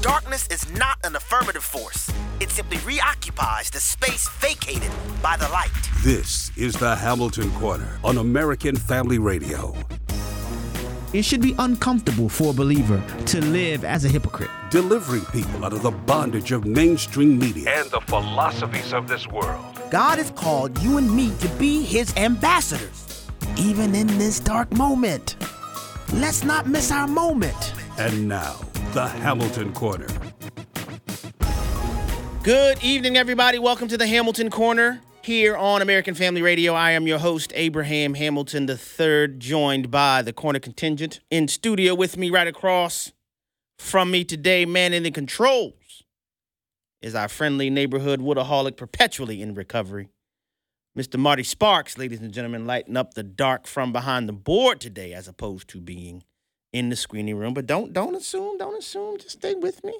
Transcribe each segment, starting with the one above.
Darkness is not an affirmative force. It simply reoccupies the space vacated by the light. This is the Hamilton Corner on American Family Radio. It should be uncomfortable for a believer to live as a hypocrite. Delivering people out of the bondage of mainstream media and the philosophies of this world. God has called you and me to be his ambassadors, even in this dark moment. Let's not miss our moment. And now, the Hamilton Corner. Good evening, everybody. Welcome to the Hamilton Corner here on American Family Radio. I am your host, Abraham Hamilton III, joined by the Corner Contingent. In studio with me right across from me today, man in the controls, is our friendly neighborhood Woodaholic, perpetually in recovery, Mr. Marty Sparks, ladies and gentlemen, lighting up the dark from behind the board today as opposed to being in the screening room. But don't assume. Just stay with me.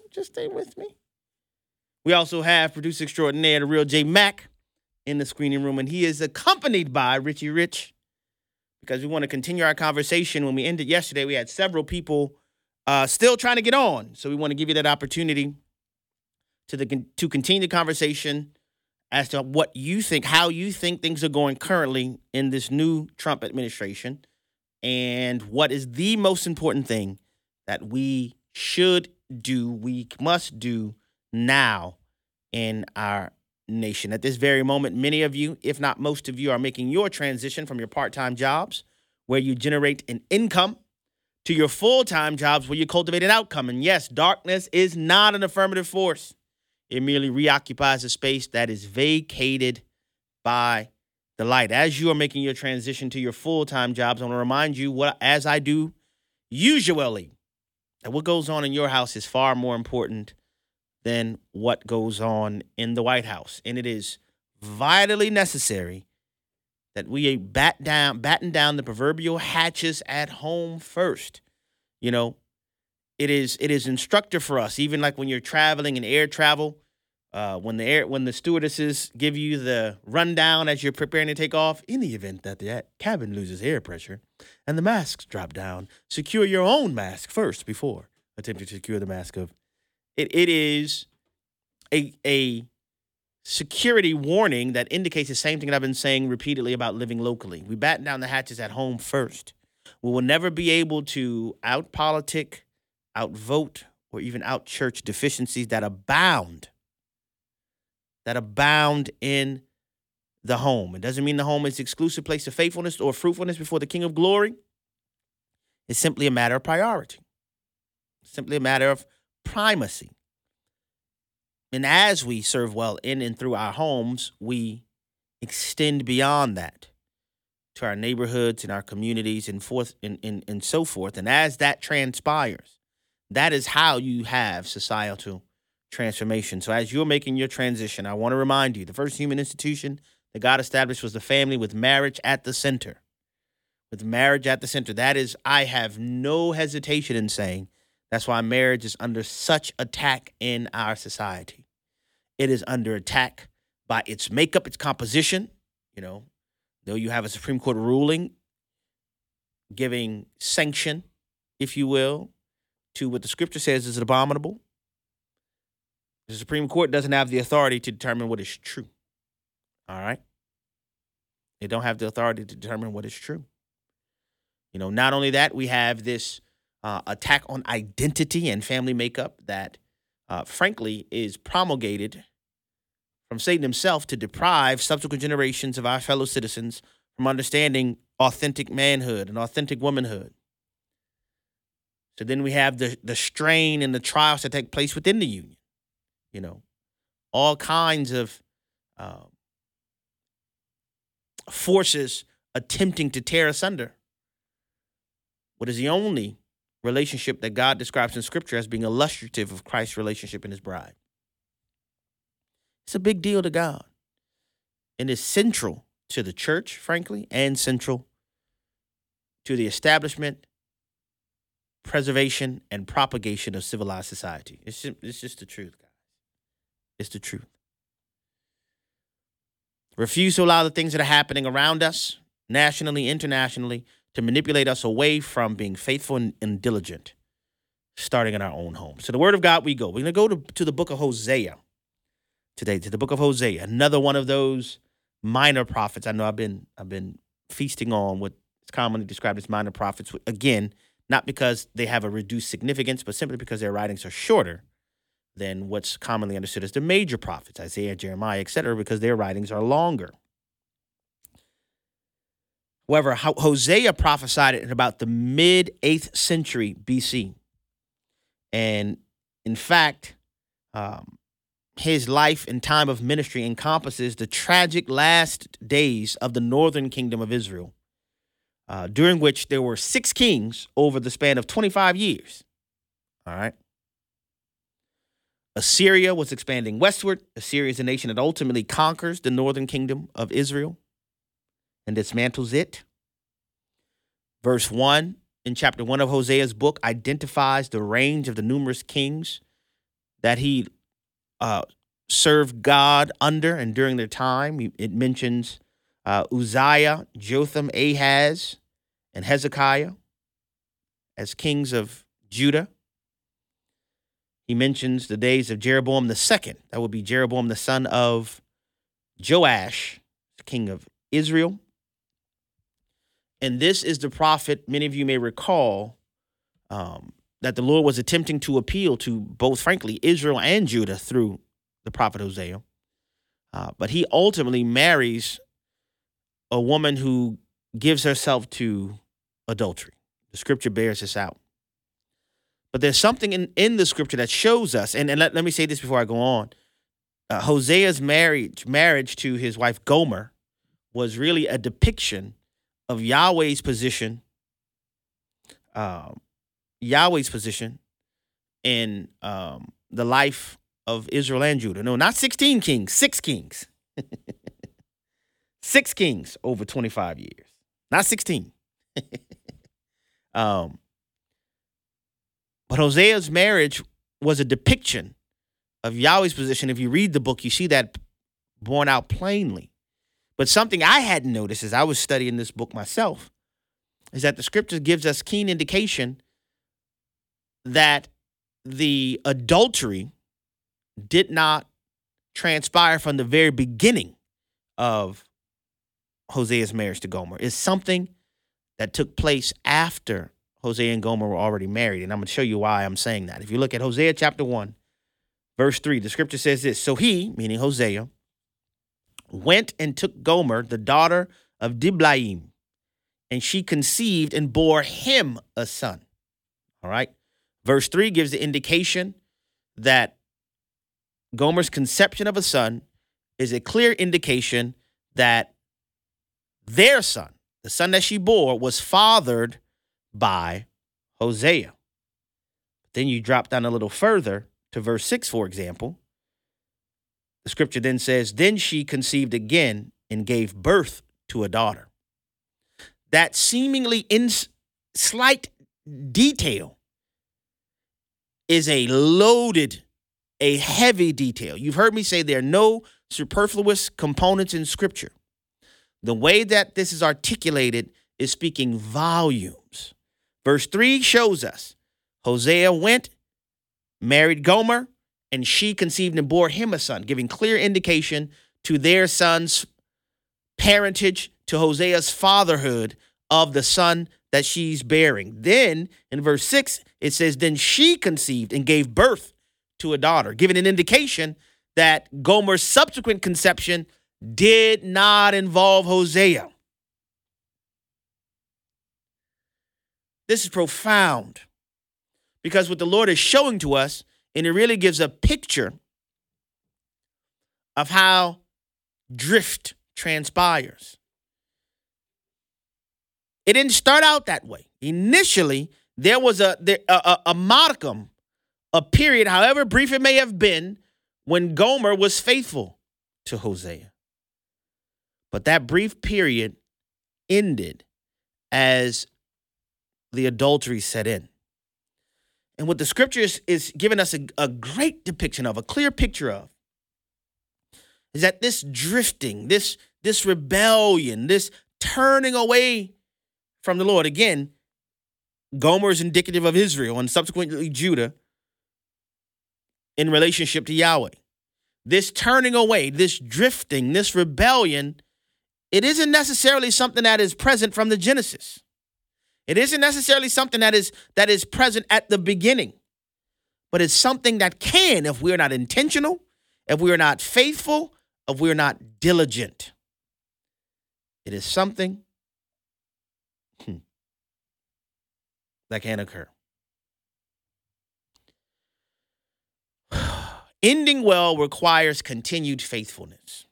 We also have producer extraordinaire, the real J Mac, in the screening room, and he is accompanied by Richie Rich, because we want to continue our conversation. When we ended yesterday, we had several people still trying to get on, so we want to give you that opportunity to continue the conversation as to what you think, how you think things are going currently in this new Trump administration, and what is the most important thing that we should do, we must do now in our nation. At this very moment, many of you, if not most of you, are making your transition from your part-time jobs where you generate an income to your full-time jobs where you cultivate an outcome. And yes, darkness is not an affirmative force. It merely reoccupies a space that is vacated by the light. As you are making your transition to your full-time jobs, I want to remind you, as I do usually, that what goes on in your house is far more important than what goes on in the White House. And it is vitally necessary that we batten down the proverbial hatches at home first. You know, it is instructive for us, even like when you're traveling in air travel, when the stewardesses give you the rundown as you're preparing to take off, in the event that the cabin loses air pressure and the masks drop down, secure your own mask first before attempting to secure the mask of. It is a security warning that indicates the same thing that I've been saying repeatedly about living locally. We batten down the hatches at home first. We will never be able to out-politic, out-vote, or even out-church deficiencies that abound in the home. It doesn't mean the home is the exclusive place of faithfulness or fruitfulness before the King of Glory. It's simply a matter of priority. It's simply a matter of primacy. And as we serve well in and through our homes, we extend beyond that to our neighborhoods and our communities and so forth. And as that transpires, that is how you have societal transformation. So as you're making your transition, I want to remind you, the first human institution that God established was the family, with marriage at the center. With marriage at the center. That is, I have no hesitation in saying, that's why marriage is under such attack in our society. It is under attack by its makeup, its composition. You know, though you have a Supreme Court ruling giving sanction, if you will, to what the scripture says is abominable. The Supreme Court doesn't have the authority to determine what is true. All right? They don't have the authority to determine what is true. You know, not only that, we have this attack on identity and family makeup that, frankly, is promulgated from Satan himself to deprive subsequent generations of our fellow citizens from understanding authentic manhood and authentic womanhood. So then we have the strain and the trials that take place within the union. You know, all kinds of forces attempting to tear asunder what is the only relationship that God describes in Scripture as being illustrative of Christ's relationship and his bride. It's a big deal to God. And it's central to the church, frankly, and central to the establishment, preservation, and propagation of civilized society. It's just the truth, guys. It's the truth. Refuse to allow the things that are happening around us, nationally, internationally, to manipulate us away from being faithful and diligent. starting in our own home. So the word of God we go. We're going to go to the book of Hosea today, to the book of Hosea, another one of those minor prophets. I know I've been feasting on what is commonly described as minor prophets. Again, not because they have a reduced significance, but simply because their writings are shorter than what's commonly understood as the major prophets, Isaiah, Jeremiah, etc., because their writings are longer. However, Hosea prophesied in about the mid-8th century BC. And in fact, his life and time of ministry encompasses the tragic last days of the northern kingdom of Israel, during which there were 6 kings over the span of 25 years. All right. Assyria was expanding westward. Assyria is a nation that ultimately conquers the northern kingdom of Israel and dismantles it. Verse 1 in chapter 1 of Hosea's book identifies the range of the numerous kings that he served God under and during their time. It mentions Uzziah, Jotham, Ahaz, and Hezekiah as kings of Judah. He mentions the days of Jeroboam II. That would be Jeroboam, the son of Joash, king of Israel. And this is the prophet, many of you may recall, that the Lord was attempting to appeal to both, frankly, Israel and Judah through the prophet Hosea. But he ultimately marries a woman who gives herself to adultery. The scripture bears this out. But there's something in the scripture that shows us, and let me say this before I go on. Hosea's marriage to his wife Gomer was really a depiction of Yahweh's position in the life of Israel and Judah. No, not 16 kings, 6 kings. 6 kings over 25 years, not 16. But Hosea's marriage was a depiction of Yahweh's position. If you read the book, you see that borne out plainly. But something I hadn't noticed as I was studying this book myself is that the scripture gives us keen indication that the adultery did not transpire from the very beginning of Hosea's marriage to Gomer. It's something that took place after Hosea and Gomer were already married. And I'm going to show you why I'm saying that. If you look at Hosea chapter 1, verse 3, the scripture says this. So he, meaning Hosea, went and took Gomer, the daughter of Diblaim, and she conceived and bore him a son. All right. Verse 3 gives the indication that Gomer's conception of a son is a clear indication that their son, the son that she bore, was fathered by Hosea. Then you drop down a little further to verse 6, for example. The scripture then says, then she conceived again and gave birth to a daughter. That seemingly slight detail is a loaded, a heavy detail. You've heard me say there are no superfluous components in scripture. The way that this is articulated is speaking volumes. Verse 3 shows us Hosea went, married Gomer, and she conceived and bore him a son, giving clear indication to their son's parentage, to Hosea's fatherhood of the son that she's bearing. Then in verse 6, it says, then she conceived and gave birth to a daughter, giving an indication that Gomer's subsequent conception did not involve Hosea. This is profound because what the Lord is showing to us, and it really gives a picture of how drift transpires. It didn't start out that way. Initially, there was a modicum, a period, however brief it may have been, when Gomer was faithful to Hosea. But that brief period ended as the adultery set in. And what the scripture is giving us a great depiction of, a clear picture of, is that this drifting, this rebellion, this turning away from the Lord, again, Gomer is indicative of Israel and subsequently Judah in relationship to Yahweh. This turning away, this drifting, this rebellion, it isn't necessarily something that is present from the Genesis. It isn't necessarily something that is present at the beginning. But it's something that can, if we're not intentional, if we're not faithful, if we're not diligent. It is something that can occur. Ending well requires continued faithfulness.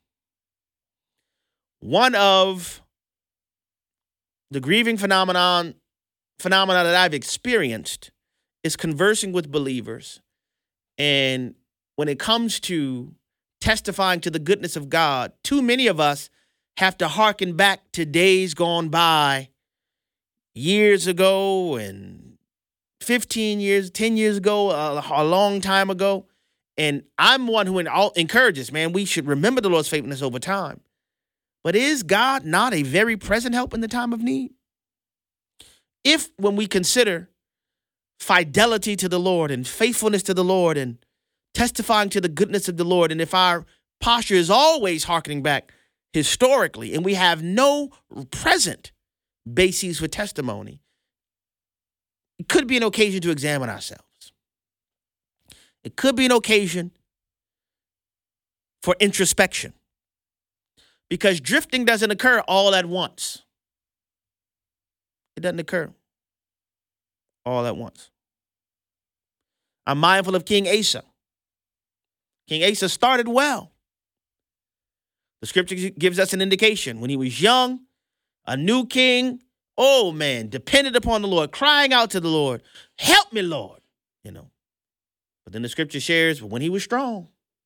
One of the grieving phenomena that I've experienced is conversing with believers. And when it comes to testifying to the goodness of God, too many of us have to hearken back to days gone by, years ago and 15 years, 10 years ago, a long time ago. And I'm one who encourages, man, we should remember the Lord's faithfulness over time. But is God not a very present help in the time of need? If, when we consider fidelity to the Lord and faithfulness to the Lord and testifying to the goodness of the Lord, and if our posture is always hearkening back historically and we have no present bases for testimony, it could be an occasion to examine ourselves. It could be an occasion for introspection, because drifting doesn't occur all at once. It doesn't occur all at once. I'm mindful of King Asa. King Asa started well. The scripture gives us an indication. When he was young, a new king, oh man, depended upon the Lord, crying out to the Lord, help me, Lord, But then the scripture shares when he was strong,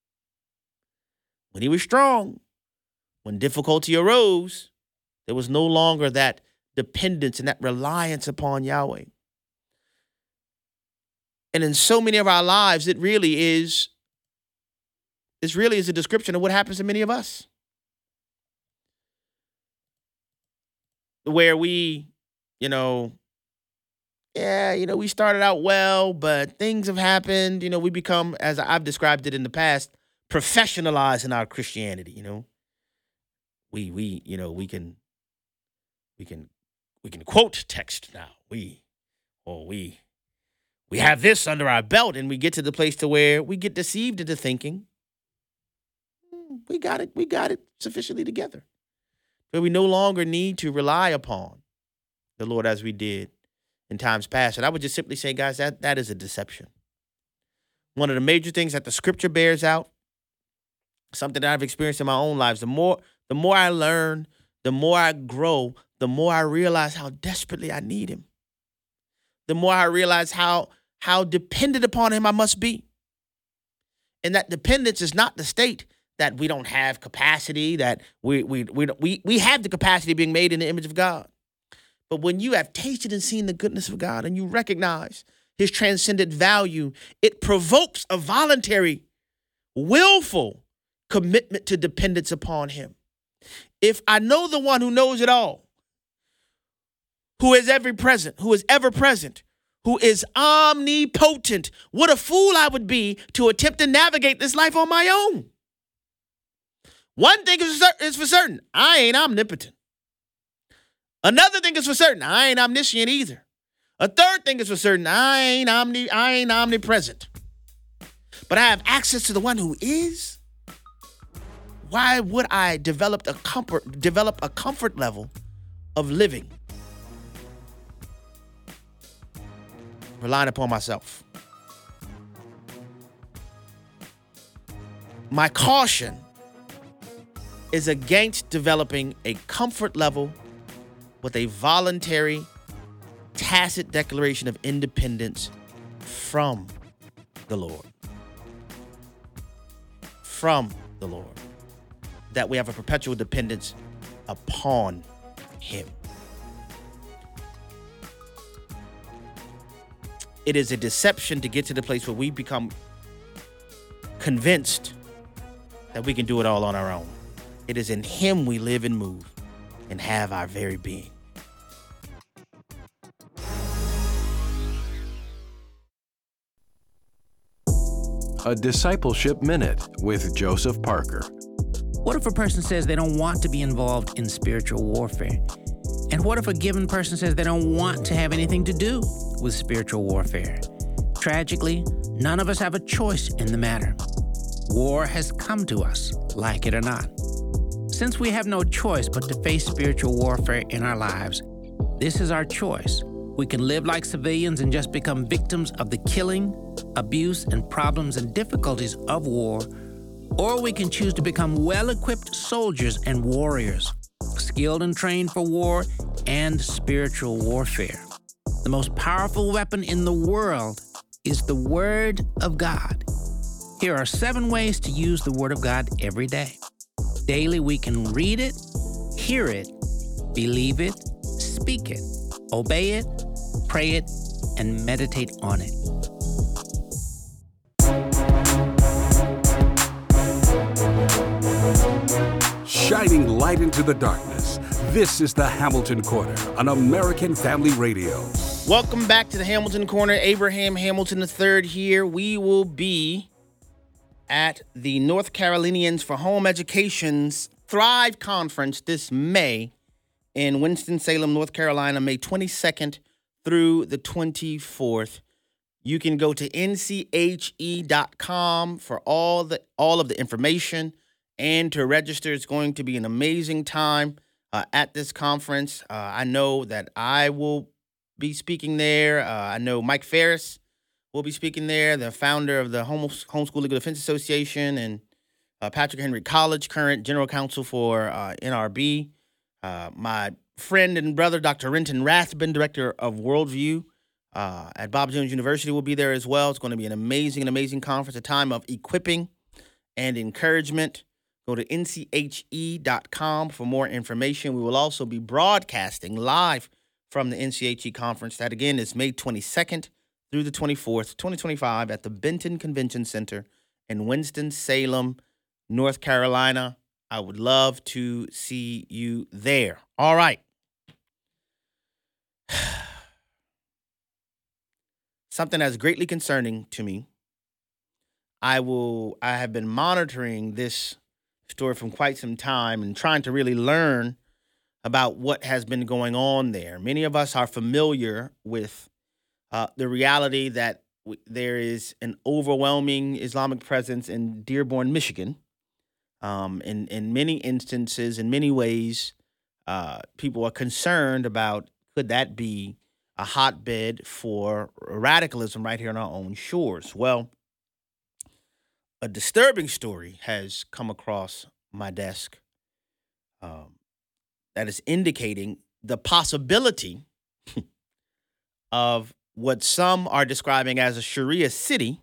when difficulty arose, there was no longer that dependence and that reliance upon Yahweh. And in so many of our lives, it really is a description of what happens to many of us. Where we, we started out well, but things have happened. We become, as I've described it in the past, professionalized in our Christianity. We can quote text now. We have this under our belt, and we get to the place to where we get deceived into thinking we got it sufficiently together, but we no longer need to rely upon the Lord as we did in times past. And I would just simply say, guys, that is a deception. One of the major things that the scripture bears out, something that I've experienced in my own lives, the more I learn, the more I grow, the more I realize how desperately I need him. The more I realize how dependent upon him I must be. And that dependence is not the state that we don't have capacity, that we have the capacity being made in the image of God. But when you have tasted and seen the goodness of God and you recognize his transcendent value, it provokes a voluntary, willful commitment to dependence upon him. If I know the one who knows it all, who is ever present, who is omnipotent, what a fool I would be to attempt to navigate this life on my own. One thing is for certain, I ain't omnipotent. Another thing is for certain, I ain't omniscient either. A third thing is for certain, I ain't omnipresent. But I have access to the one who is. Why would I develop a comfort level of living, relying upon myself? My caution is against developing a comfort level with a voluntary, tacit declaration of independence from the Lord. From the Lord. That we have a perpetual dependence upon him. It is a deception to get to the place where we become convinced that we can do it all on our own. It is in him we live and move and have our very being. A Discipleship Minute with Joseph Parker. What if a person says they don't want to be involved in spiritual warfare? And what if a given person says they don't want to have anything to do with spiritual warfare? Tragically, none of us have a choice in the matter. War has come to us, like it or not. Since we have no choice but to face spiritual warfare in our lives, this is our choice. We can live like civilians and just become victims of the killing, abuse, and problems and difficulties of war, or we can choose to become well-equipped soldiers and warriors, skilled and trained for war and spiritual warfare. The most powerful weapon in the world is the Word of God. Here are 7 ways to use the Word of God every day. Daily, we can read it, hear it, believe it, speak it, obey it, pray it, and meditate on it. Shining light into the darkness. This is the Hamilton Corner on American Family Radio. Welcome back to the Hamilton Corner. Abraham Hamilton III here. We will be at the North Carolinians for Home Education's Thrive Conference this May in Winston-Salem, North Carolina, May 22nd through the 24th. You can go to nche.com for all of the information and to register. It's going to be an amazing time at this conference. I know that I will be speaking there. I know Mike Ferris will be speaking there, the founder of the Homeschool Legal Defense Association, and Patrick Henry College, current general counsel for NRB. My friend and brother, Dr. Renton Rathbun, director of Worldview at Bob Jones University, will be there as well. It's going to be an amazing conference, a time of equipping and encouragement. Go to nche.com for more information. We will also be broadcasting live from the NCHE conference. That, again, is May 22nd through the 24th, 2025, at the Benton Convention Center in Winston-Salem, North Carolina. I would love to see you there. All right. Something that's greatly concerning to me. I have been monitoring this story from quite some time and trying to really learn about what has been going on there. Many of us are familiar with the reality that there is an overwhelming Islamic presence in Dearborn, Michigan. In many instances, in many ways, people are concerned about, could that be a hotbed for radicalism right here on our own shores? Well, a disturbing story has come across my desk that is indicating the possibility of what some are describing as a Sharia city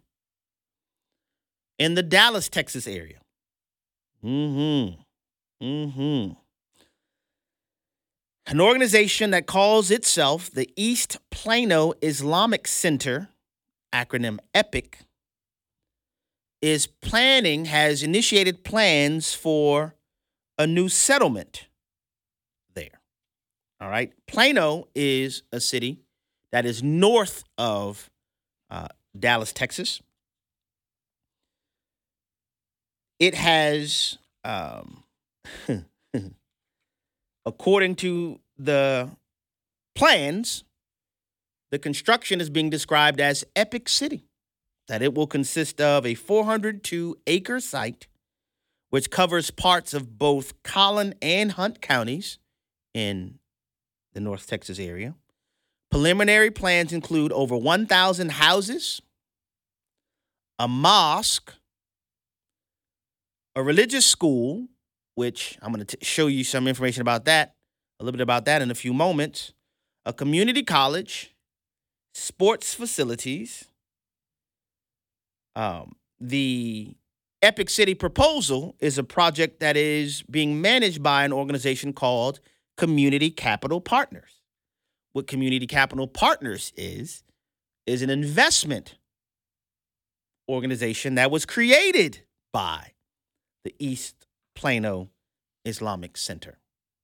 in the Dallas, Texas area. An organization that calls itself the East Plano Islamic Center, acronym EPIC, has initiated plans for a new settlement there. All right. Plano is a city that is north of Dallas, Texas. It has, according to the plans, the construction is being described as Epic City, that it will consist of a 402-acre site, which covers parts of both Collin and Hunt counties in the North Texas area. Preliminary plans include over 1,000 houses, a mosque, a religious school, which I'm going to show you some information about that, a little bit about that in a few moments, a community college, sports facilities. The Epic City proposal is a project that is being managed by an organization called Community Capital Partners. What Community Capital Partners is an investment organization that was created by the East Plano Islamic Center.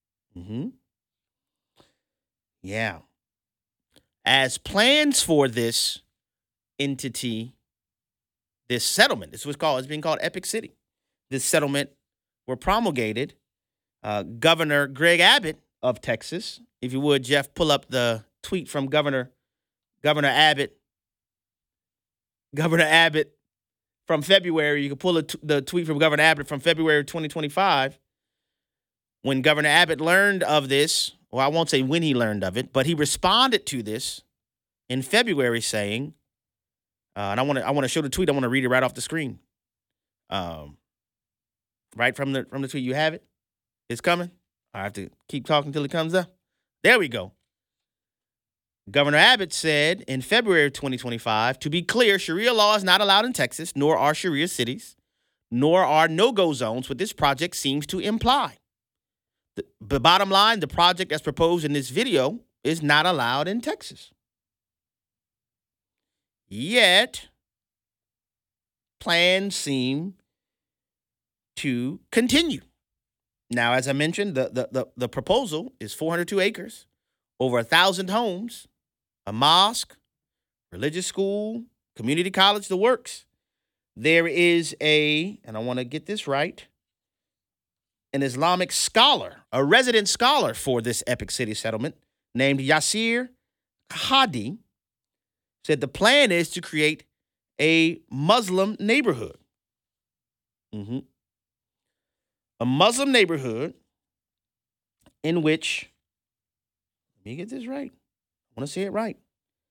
Yeah. As plans for this entity this settlement, it's being called Epic City. This settlement were promulgated. Governor Greg Abbott of Texas, if you would, Jeff, pull up the tweet from Governor Abbott. Governor Abbott from February. You can pull the tweet from Governor Abbott from February 2025. When Governor Abbott learned of this, well, I won't say when he learned of it, but he responded to this in February saying, and I want to show the tweet. I want to read it right off the screen. Right from the tweet. You have it? It's coming. I have to keep talking till it comes up. There we go. Governor Abbott said in February of 2025, to be clear, Sharia law is not allowed in Texas, nor are Sharia cities, nor are no-go zones, what this project seems to imply. The bottom line, the project as proposed in this video is not allowed in Texas. Yet, plans seem to continue. Now, as I mentioned, the proposal is 402 acres, over 1,000 homes, a mosque, religious school, community college, the works. There is and I want to get this right, an Islamic scholar, a resident scholar for this Epic City settlement named Yasir Hadi, said the plan is to create a Muslim neighborhood. A Muslim neighborhood in which, let me get this right. I want to say it right.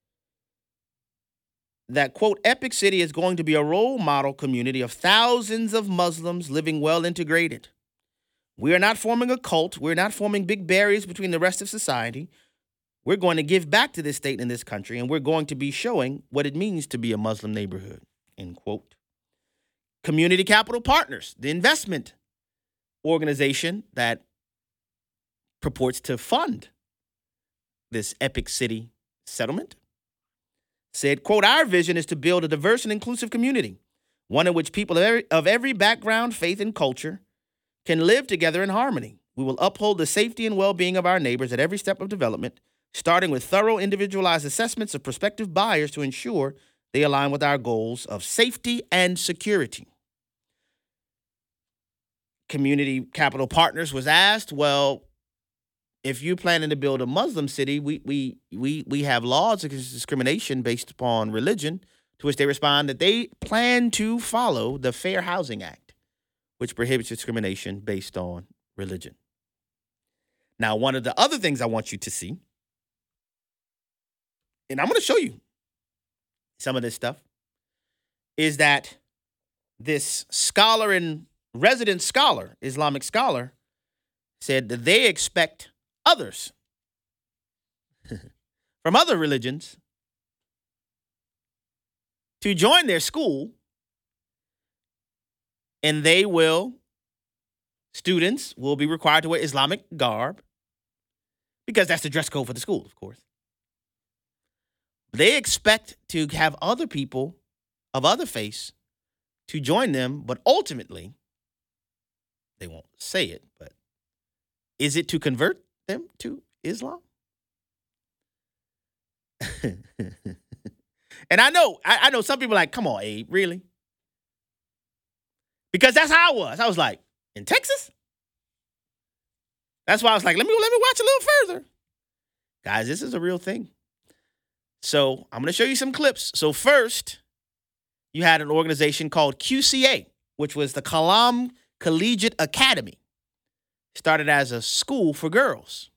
That, quote, Epic City is going to be a role model community of thousands of Muslims living well integrated. We are not forming a cult. We're not forming big barriers between the rest of society. We're going to give back to this state and this country, and we're going to be showing what it means to be a Muslim neighborhood, end quote. Community Capital Partners, the investment organization that purports to fund this Epic City settlement, said, quote, our vision is to build a diverse and inclusive community, one in which people of every background, faith, and culture can live together in harmony. We will uphold the safety and well-being of our neighbors at every step of development, starting with thorough individualized assessments of prospective buyers to ensure they align with our goals of safety and security. Community Capital Partners was asked, well, if you're planning to build a Muslim city, we have laws against discrimination based upon religion, to which they respond that they plan to follow the Fair Housing Act, which prohibits discrimination based on religion. Now, one of the other things I want you to see, and I'm going to show you some of this stuff, is that this scholar and resident scholar, Islamic scholar, said that they expect others from other religions to join their school, and students will be required to wear Islamic garb, because that's the dress code for the school, of course. They expect to have other people of other faiths to join them, but ultimately, they won't say it, but is it to convert them to Islam? And I know some people are like, come on, Abe, really? Because that's how I was. I was like, in Texas? That's why I was like, let me watch a little further. Guys, this is a real thing. So I'm going to show you some clips. So first, you had an organization called QCA, which was the Kalam Collegiate Academy. Started as a school for girls.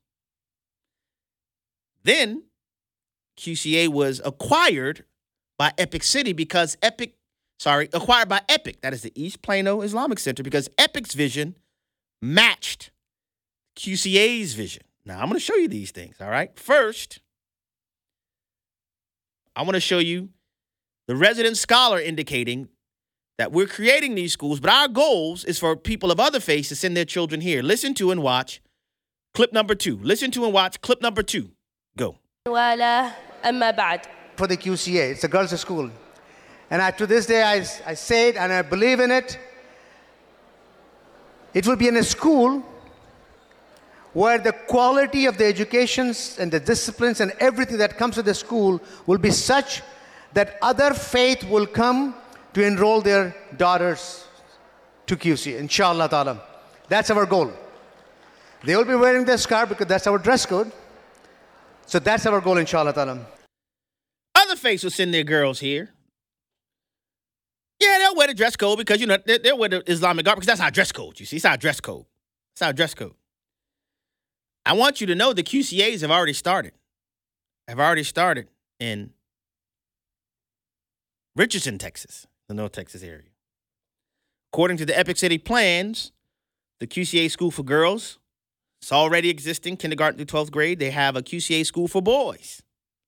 Then QCA was acquired by Epic City because acquired by Epic. That is the East Plano Islamic Center, because Epic's vision matched QCA's vision. Now, I'm going to show you these things, all right? First, I want to show you the resident scholar indicating that we're creating these schools, but our goals is for people of other faiths to send their children here. Listen to and watch clip number 2. Listen to and watch clip number 2. Go. For the QCA, it's a girls' school. And to this day, I say it and I believe in it. It will be in a school where the quality of the educations and the disciplines and everything that comes to the school will be such that other faith will come to enroll their daughters to QCA, inshallah ta'ala. That's our goal. They will be wearing their scarf because that's our dress code. So that's our goal, inshallah ta'ala. Other faiths will send their girls here. Yeah, they'll wear the dress code because, they'll wear the Islamic garb because that's our dress code, you see. It's our dress code. It's our dress code. I want you to know the QCAs have already started. In Richardson, Texas, the North Texas area. According to the Epic City plans, the QCA school for girls, it's already existing, kindergarten through 12th grade. They have a QCA school for boys.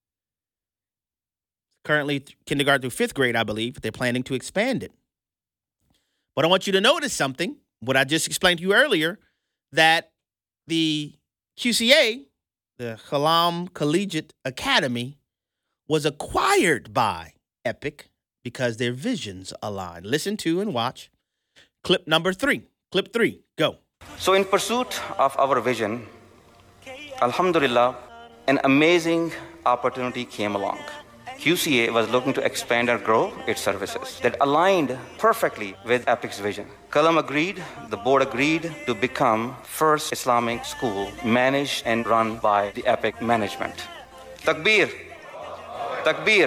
Currently kindergarten through 5th grade, I believe, but they're planning to expand it. But I want you to notice something, what I just explained to you earlier, that the QCA, the Khalam Collegiate Academy, was acquired by Epic because their visions align. Listen to and watch clip number 3. Clip 3, go. So in pursuit of our vision, alhamdulillah, an amazing opportunity came along. QCA was looking to expand and grow its services that aligned perfectly with Epic's vision. Khalam agreed, the board agreed to become first Islamic school managed and run by the Epic management. Takbir! Takbir!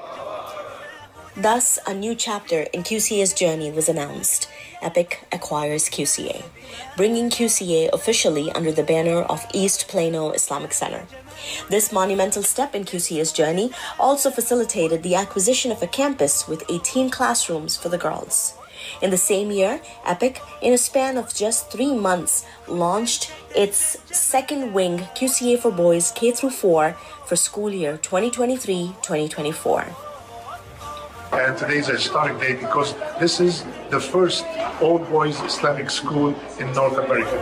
Thus, a new chapter in QCA's journey was announced. Epic acquires QCA, bringing QCA officially under the banner of East Plano Islamic Center. This monumental step in QCA's journey also facilitated the acquisition of a campus with 18 classrooms for the girls. In the same year, Epic, in a span of just 3 months, launched its second wing, QCA for Boys K-4, for school year 2023-2024. And today is a historic day because this is the first all-boys Islamic school in North America.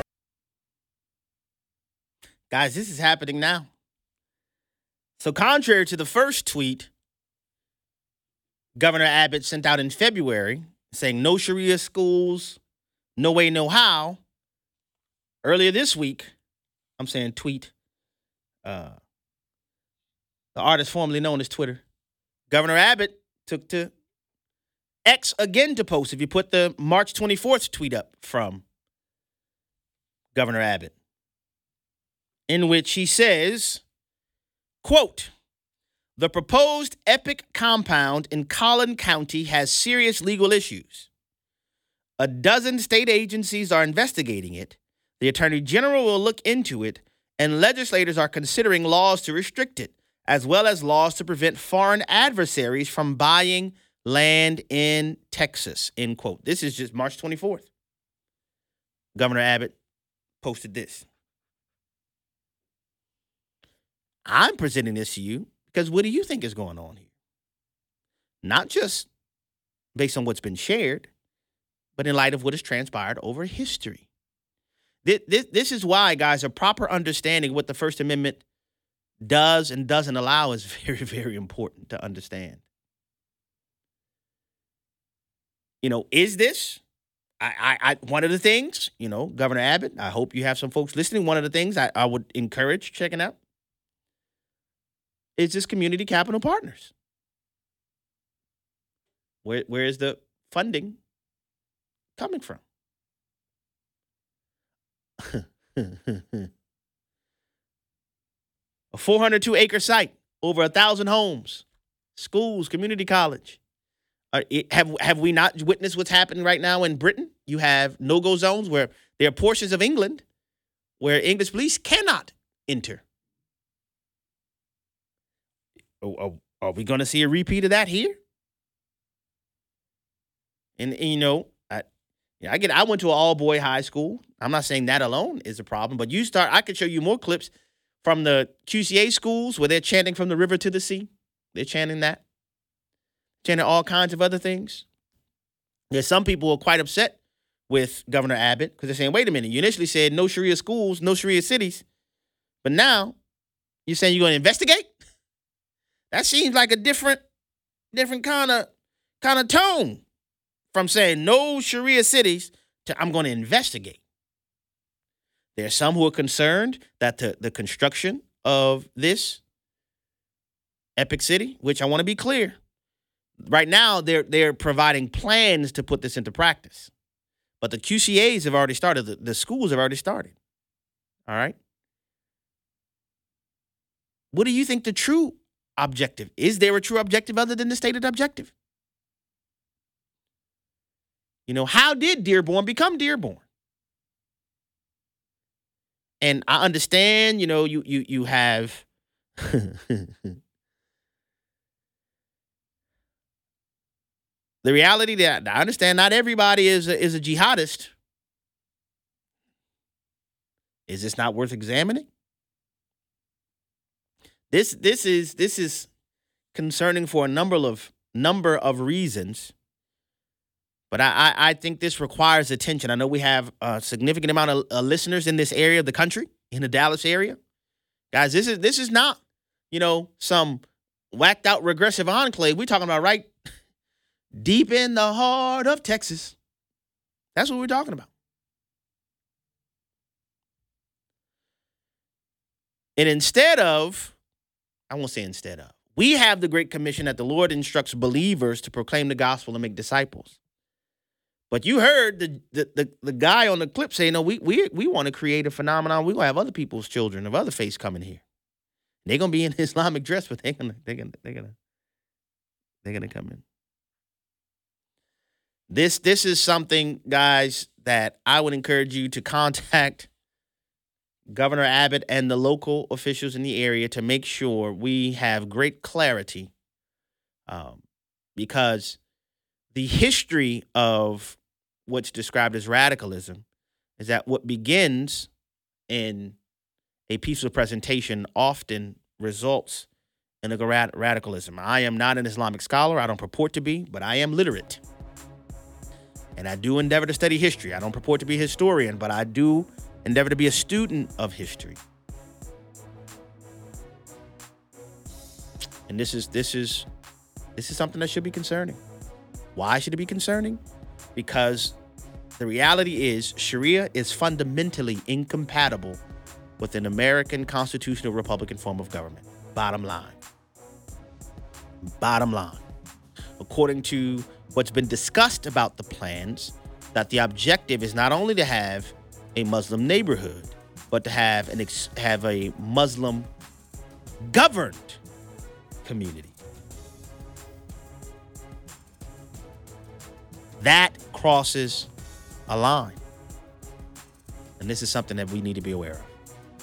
Guys, this is happening now. So contrary to the first tweet Governor Abbott sent out in February saying no Sharia schools, no way, no how, earlier this week, I'm saying tweet, the artist formerly known as Twitter, Governor Abbott took to X again to post, if you put the March 24th tweet up from Governor Abbott, in which he says, quote, the proposed Epic compound in Collin County has serious legal issues. A dozen state agencies are investigating it. The Attorney General will look into it, and legislators are considering laws to restrict it, as well as laws to prevent foreign adversaries from buying land in Texas, end quote. This is just March 24th. Governor Abbott posted this. I'm presenting this to you because what do you think is going on here? Not just based on what's been shared, but in light of what has transpired over history. This is why, guys, a proper understanding of what the First Amendment does and doesn't allow is very, very important to understand. Is this, one of the things, Governor Abbott, I hope you have some folks listening. One of the things I would encourage checking out is this Community Capital Partners. Where is the funding coming from? A 402-acre site, over 1,000 homes, schools, community college. Have we not witnessed what's happening right now in Britain? You have no-go zones where there are portions of England where English police cannot enter. Are we going to see a repeat of that here? And I went to an all-boy high school. I'm not saying that alone is a problem, but I could show you more clips from the QCA schools where they're chanting from the river to the sea. They're chanting that. Chanting all kinds of other things. There's some people who are quite upset with Governor Abbott because they're saying, wait a minute, you initially said no Sharia schools, no Sharia cities, but now you're saying you're going to investigate? That seems like a different kind of tone from saying no Sharia cities to I'm going to investigate. There are some who are concerned that the construction of this Epic City, which I want to be clear, right now they're providing plans to put this into practice. But the QCAs have already started. The schools have already started. All right. What do you think the true objective? Is there a true objective other than the stated objective? You know, how did Dearborn become Dearborn? And I understand, you know, you have the reality that I understand not everybody is a jihadist. Is this not worth examining? This is concerning for a number of reasons. But I think this requires attention. I know we have a significant amount of listeners in this area of the country, in the Dallas area. Guys, this is not, you know, some whacked out regressive enclave. We're talking about right deep in the heart of Texas. That's what we're talking about. And we have the Great Commission that the Lord instructs believers to proclaim the gospel and make disciples. But you heard the guy on the clip say, no, we want to create a phenomenon. We're going to have other people's children of other faiths coming here. They're going to be in Islamic dress, but they're going to come in. This is something, guys, that I would encourage you to contact Governor Abbott and the local officials in the area to make sure we have great clarity, because the history of what's described as radicalism is that what begins in a peaceful presentation often results in a radicalism. I am not an Islamic scholar. I don't purport to be, but I am literate. And I do endeavor to study history. I don't purport to be a historian, but I do endeavor to be a student of history. And this is something that should be concerning. Why should it be concerning? Because the reality is Sharia is fundamentally incompatible with an American constitutional Republican form of government. Bottom line. According to what's been discussed about the plans, that the objective is not only to have a Muslim neighborhood, but to have a Muslim governed community. That crosses a line. And this is something that we need to be aware of.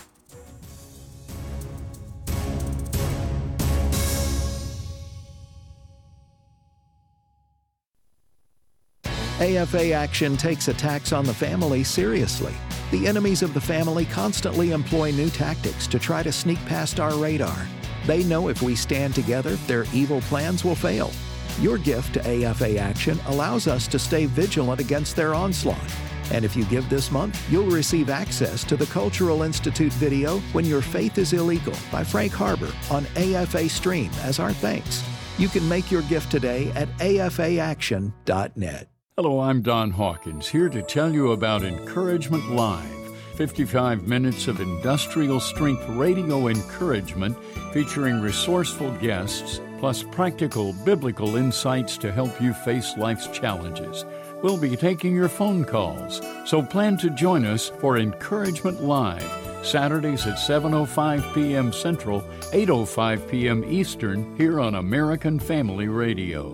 AFA Action takes attacks on the family seriously. The enemies of the family constantly employ new tactics to try to sneak past our radar. They know if we stand together, their evil plans will fail. Your gift to AFA Action allows us to stay vigilant against their onslaught. And if you give this month, you'll receive access to the Cultural Institute video When Your Faith is Illegal by Frank Harbor on AFA Stream as our thanks. You can make your gift today at afaaction.net. Hello, I'm Don Hawkins, here to tell you about Encouragement Live. 55 minutes of industrial-strength radio encouragement featuring resourceful guests, plus practical biblical insights to help you face life's challenges. We'll be taking your phone calls, so plan to join us for Encouragement Live, Saturdays at 7:05 p.m. Central, 8:05 p.m. Eastern, here on American Family Radio.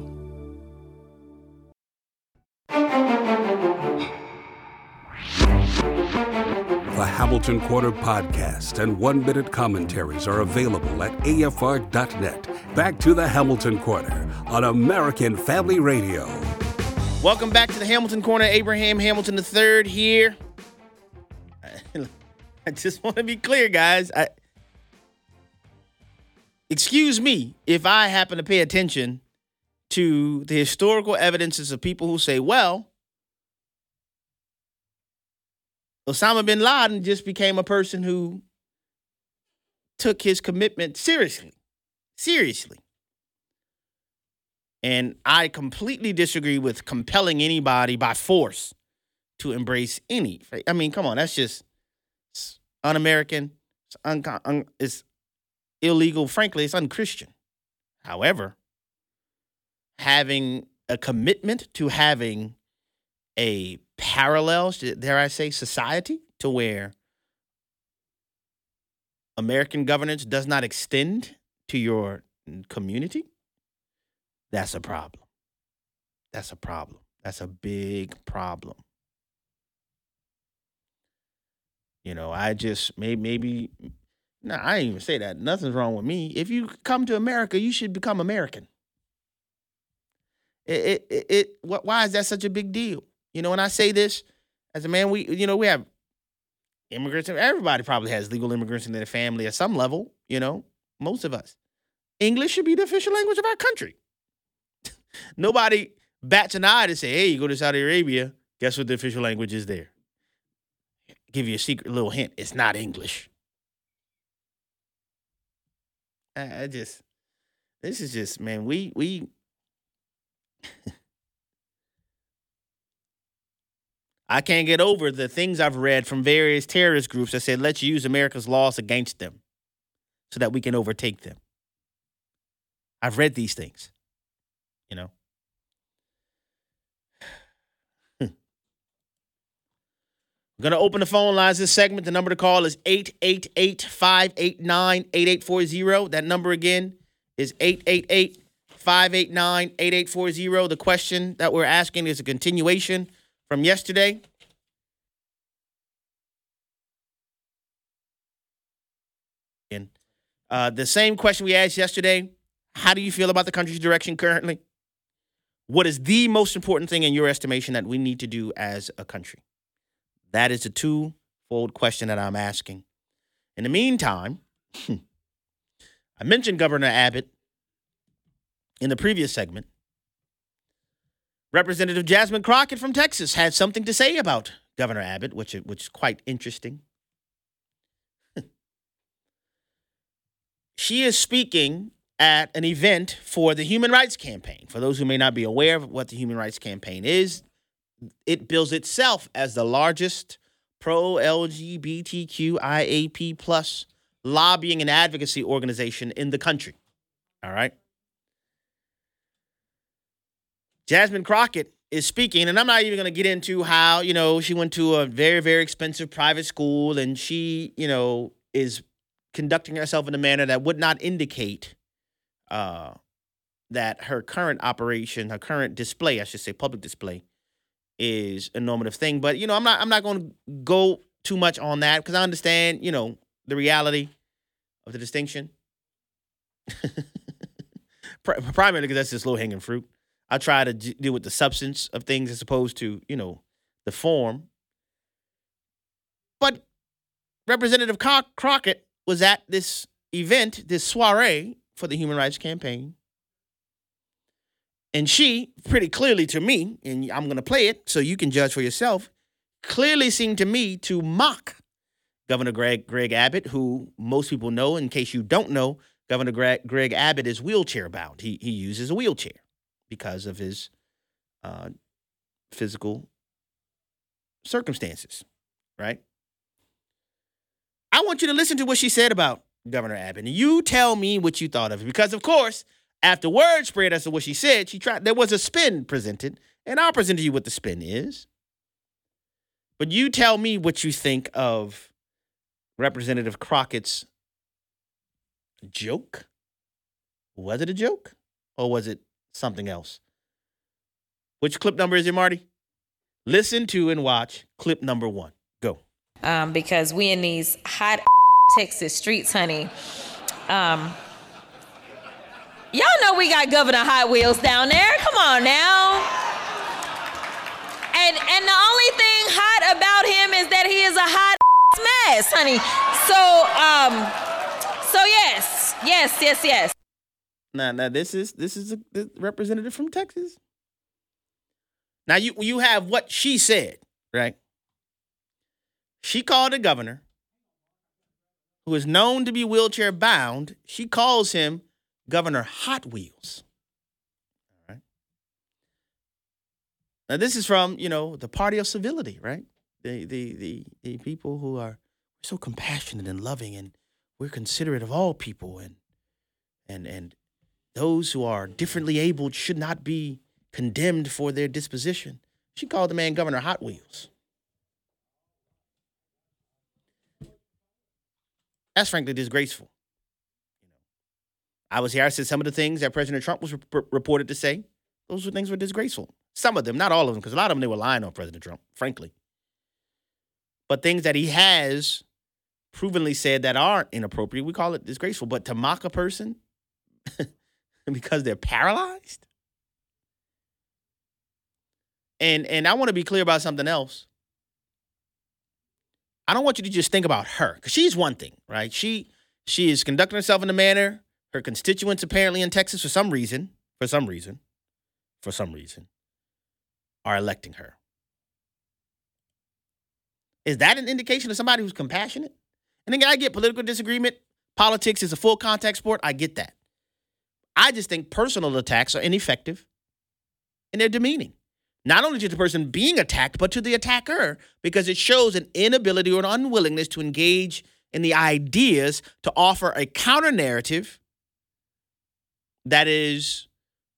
The Hamilton Quarter podcast and one-minute commentaries are available at afr.net. Back to the Hamilton Quarter on American Family Radio. Welcome back to the Hamilton Corner. Abraham Hamilton III here. I just want to be clear, guys. Excuse me if I happen to pay attention to the historical evidences of people who say, well, Osama bin Laden just became a person who took his commitment seriously. And I completely disagree with compelling anybody by force to embrace any. I mean, come on, that's just un-American. It's illegal. Frankly, it's unchristian. However, having a commitment to having a parallel, dare I say, society to where American governance does not extend to your community, that's a problem. That's a problem. That's a big problem. You know, I just maybe no, I ain't even say that. Nothing's wrong with me. If you come to America, you should become American. Why is that such a big deal? You know, when I say this as a man, we have immigrants. Everybody probably has legal immigrants in their family at some level. You know, most of us. English should be the official language of our country. Nobody bats an eye to say, hey, you go to Saudi Arabia, guess what the official language is there? Give you a secret little hint. It's not English. This is just, man, we I can't get over the things I've read from various terrorist groups that said, let's use America's laws against them so that we can overtake them. I've read these things, you know. We're going to open the phone lines this segment. The number to call is 888-589-8840. That number again is 888-589-8840. The question that we're asking is a continuation from yesterday. The same question we asked yesterday. How do you feel about the country's direction currently? What is the most important thing in your estimation that we need to do as a country? That is a twofold question that I'm asking. In the meantime, I mentioned Governor Abbott in the previous segment. Representative Jasmine Crockett from Texas had something to say about Governor Abbott, which is quite interesting. She is speaking at an event for the Human Rights Campaign. For those who may not be aware of what the Human Rights Campaign is, it bills itself as the largest pro-LGBTQIAP plus lobbying and advocacy organization in the country. All right. Jasmine Crockett is speaking, and I'm not even going to get into how, you know, she went to a very, very expensive private school and she, you know, is conducting herself in a manner that would not indicate that her current operation, her current display, I should say public display, is a normative thing. But, you know, I'm not going to go too much on that because I understand, you know, the reality of the distinction. Primarily because that's just low-hanging fruit. I try to deal with the substance of things as opposed to, you know, the form. But Representative Crockett was at this event, this soiree for the Human Rights Campaign. And she, pretty clearly to me, and I'm going to play it so you can judge for yourself, clearly seemed to me to mock Governor Greg Abbott, who most people know. In case you don't know, Governor Greg Abbott is wheelchair bound. He uses a wheelchair because of his physical circumstances, right? I want you to listen to what she said about Governor Abbott. And you tell me what you thought of it. Because, of course, after word spread as to what she said, there was a spin presented. And I'll present to you what the spin is. But you tell me what you think of Representative Crockett's joke. Was it a joke? Or was it something else? Which clip number is it, Marty? Listen to and watch clip number 1. Go. Because we in these hot Texas streets, honey. Y'all know we got Governor Hot Wheels down there. Come on now. And the only thing hot about him is that he is a hot mess, honey. So yes. Now this is the representative from Texas. Now you have what she said, right? She called a governor who is known to be wheelchair bound. She calls him Governor Hot Wheels. All right. Now this is from, you know, the party of civility, right? The people who are so compassionate and loving, and we're considerate of all people, and those who are differently abled should not be condemned for their disposition. She called the man Governor Hot Wheels. That's frankly disgraceful. I was here. I said some of the things that President Trump was reported to say, those things were disgraceful. Some of them, not all of them, because a lot of them, they were lying on President Trump, frankly. But things that he has provenly said that aren't inappropriate, we call it disgraceful. But to mock a person because they're paralyzed? And I want to be clear about something else. I don't want you to just think about her, because she's one thing, right? She is conducting herself in a manner, her constituents apparently in Texas for some reason, are electing her. Is that an indication of somebody who's compassionate? And again, I get political disagreement. Politics is a full contact sport. I get that. I just think personal attacks are ineffective and they're demeaning. Not only to the person being attacked, but to the attacker, because it shows an inability or an unwillingness to engage in the ideas to offer a counter narrative that is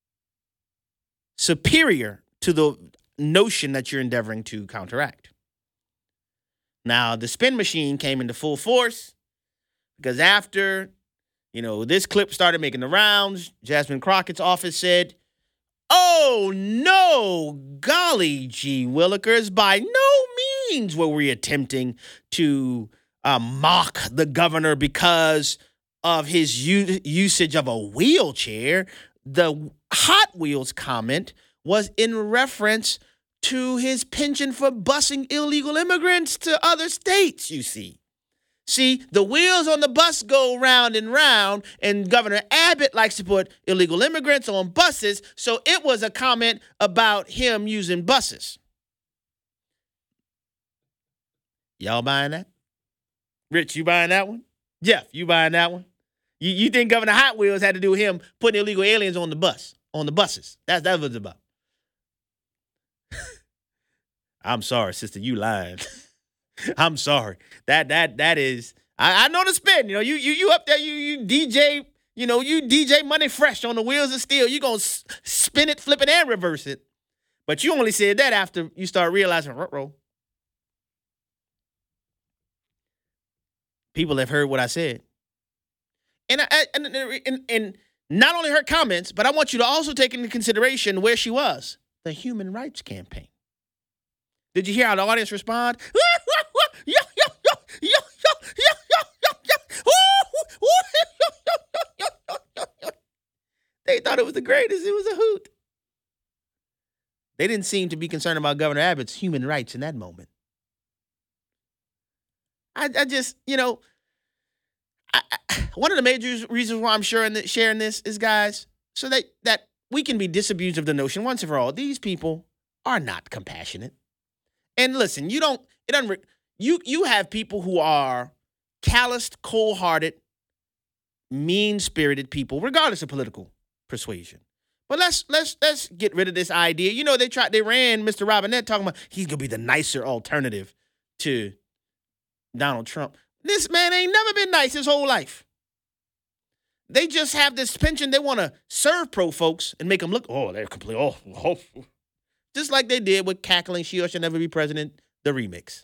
superior to the notion that you're endeavoring to counteract. Now, the spin machine came into full force because after, this clip started making the rounds, Jasmine Crockett's office said, "Oh, no, golly gee willikers, by no means were we attempting to mock the governor because of his usage of a wheelchair. The Hot Wheels comment was in reference to his penchant for busing illegal immigrants to other states, you see. See, the wheels on the bus go round and round, and Governor Abbott likes to put illegal immigrants on buses, so it was a comment about him using buses." Y'all buying that? Rich, you buying that one? Jeff, you buying that one? You think Governor Hot Wheels had to do with him putting illegal aliens on the buses? That's what it's about. I'm sorry, sister, you lying. I'm sorry. That is. I know the spin. You up there. You DJ. You DJ Money Fresh on the wheels of steel. You gonna spin it, flip it, and reverse it. But you only said that after you start realizing, people have heard what I said. And not only her comments, but I want you to also take into consideration where she was. The Human Rights Campaign. Did you hear how the audience respond? They thought it was the greatest. It was a hoot. They didn't seem to be concerned about Governor Abbott's human rights in that moment. I just, one of the major reasons why I'm sharing this is, guys, so that we can be disabused of the notion once and for all. These people are not compassionate. And listen, you have people who are calloused, cold-hearted, mean-spirited people, regardless of political persuasion. But let's get rid of this idea. They ran Mr. Robinette talking about he's gonna be the nicer alternative to Donald Trump. This man ain't never been nice his whole life. They just have this penchant. They want to serve pro folks and make them look, they're complete, just like they did with cackling "She Should Never Be President," the remix.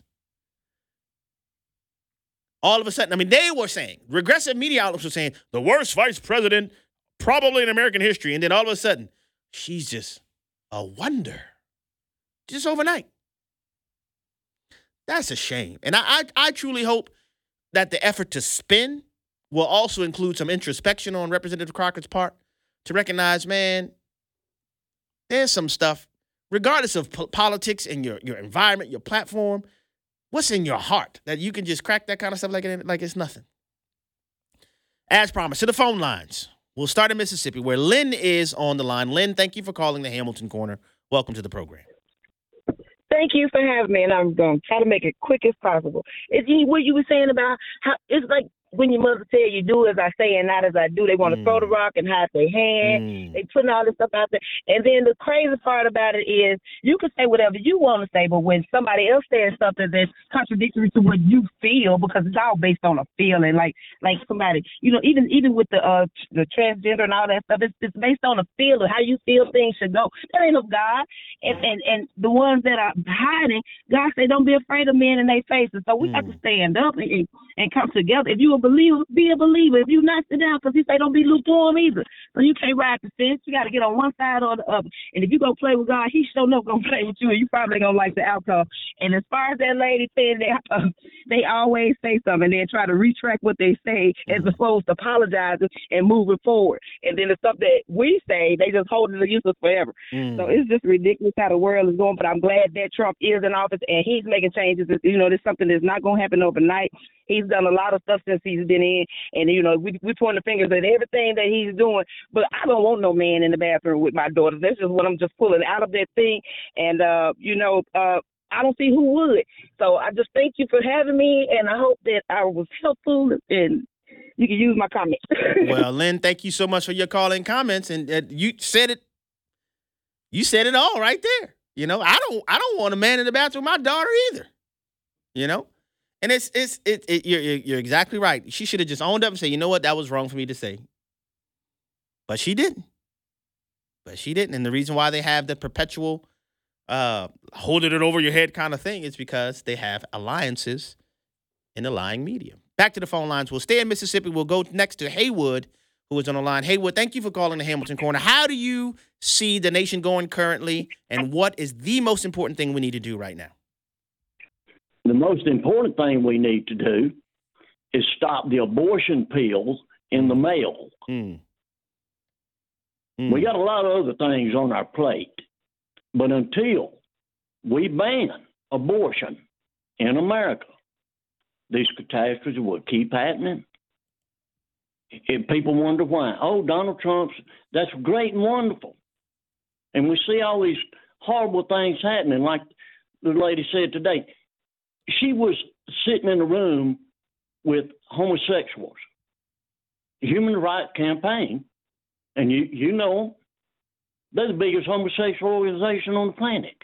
All of a sudden, they were saying, regressive media outlets were saying, the worst vice president probably in American history. And then all of a sudden, she's just a wonder. Just overnight. That's a shame. And I truly hope that the effort to spin will also include some introspection on Representative Crockett's part to recognize, man, there's some stuff, regardless of politics and your environment, your platform, what's in your heart that you can just crack that kind of stuff like it's nothing. As promised, to the phone lines. We'll start in Mississippi, where Lynn is on the line. Lynn, thank you for calling the Hamilton Corner. Welcome to the program. Thank you for having me, and I'm going to try to make it quick as possible. What you were saying about how it's like when your mother tell you do as I say and not as I do, they want to throw the rock and hide their hand. They putting all this stuff out there. And then the crazy part about it is you can say whatever you want to say, but when somebody else says something that's contradictory to what you feel, because it's all based on a feeling, like somebody, you know, even with the transgender and all that stuff, it's based on a feeling, how you feel things should go. That ain't of God. And the ones that are hiding, God say, don't be afraid of men in their faces. So we have to stand up and come together. If you a believer, be a believer. If you not, sit down, because he say don't be lukewarm either. So you can't ride the fence. You got to get on one side or the other. And if you go play with God, he sure enough going to play with you, and you probably going to like the outcome. And as far as that lady said, they always say something and then try to retract what they say as opposed to apologizing and moving forward. And then the stuff that we say, they just hold it against us forever. So it's just ridiculous how the world is going. But I'm glad that Trump is in office and he's making changes. You know, there's something that's not going to happen overnight. He's done a lot of stuff since he's been in. And, you know, we point the fingers at everything that he's doing. But I don't want no man in the bathroom with my daughters. That's just what I'm just pulling out of that thing. And, I don't see who would. So I just thank you for having me, and I hope that I was helpful and you can use my comments. Well, Lynn, thank you so much for your call and comments. And you said it. You said it all right there. You know, I don't want a man in the bathroom with my daughter either. You know, and you're exactly right. She should have just owned up and said, you know what, that was wrong for me to say. But she didn't. And the reason why they have the perpetual holding it over your head kind of thing is because they have alliances in the lying media. Back to the phone lines. We'll stay in Mississippi. We'll go next to Haywood, who is on the line. Haywood, thank you for calling the Hamilton Corner. How do you see the nation going currently, and what is the most important thing we need to do right now? The most important thing we need to do is stop the abortion pills in the mail. We got a lot of other things on our plate. But until we ban abortion in America, these catastrophes will keep happening. And people wonder why. Oh, Donald Trump's, that's great and wonderful. And we see all these horrible things happening, like the lady said today. She was sitting in a room with homosexuals, Human Rights Campaign, and you know them. They're the biggest homosexual organization on the planet.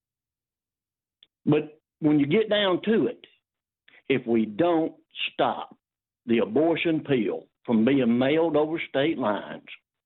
But when you get down to it, if we don't stop the abortion pill from being mailed over state lines,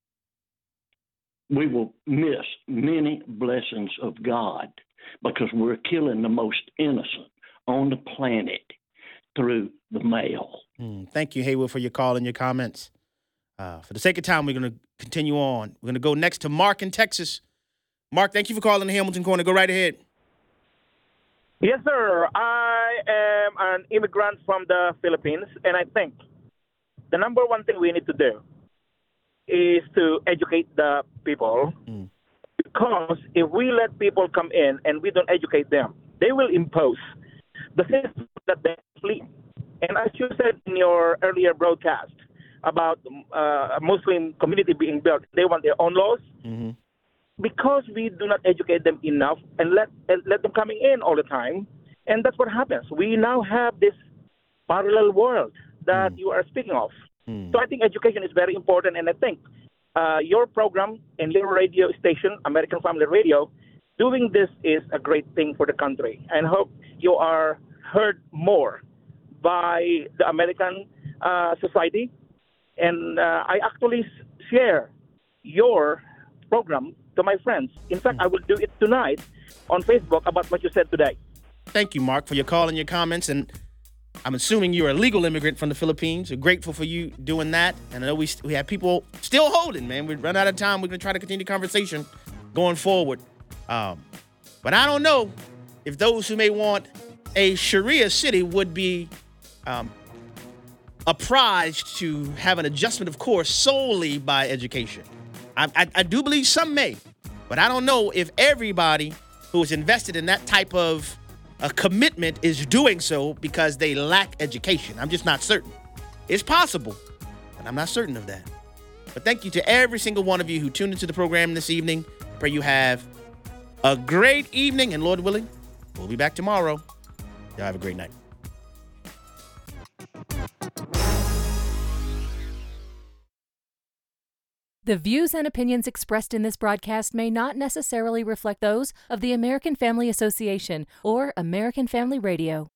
we will miss many blessings of God because we're killing the most innocent on the planet through the mail. Thank you, Haywood, for your call and your comments. For the sake of time, we're going to continue on. We're going to go next to Mark in Texas. Mark, thank you for calling the Hamilton Corner. Go right ahead. Yes, sir. I am an immigrant from the Philippines, and I think the number one thing we need to do is to educate the people. Because if we let people come in and we don't educate them, they will impose the system that they flee. And as you said in your earlier broadcast about a Muslim community being built, they want their own laws. Because we do not educate them enough and let them coming in all the time, and that's what happens. We now have this parallel world that you are speaking of. So I think education is very important, and I think your program and your radio station, American Family Radio, doing this is a great thing for the country, and hope you are heard more by the American society. And I actually share your program to my friends. In fact, I will do it tonight on Facebook about what you said today. Thank you, Mark, for your call and your comments. And I'm assuming you're a legal immigrant from the Philippines. We're grateful for you doing that. And I know we have people still holding, man. We've run out of time. We're going to try to continue the conversation going forward. But I don't know if those who may want a Sharia city would be apprised to have an adjustment of course solely by education. I do believe some may, but I don't know if everybody who is invested in that type of a commitment is doing so because they lack education. I'm just not certain. It's possible, but I'm not certain of that. But thank you to every single one of you who tuned into the program this evening. I pray you have a great evening, and Lord willing, we'll be back tomorrow. Y'all have a great night. The views and opinions expressed in this broadcast may not necessarily reflect those of the American Family Association or American Family Radio.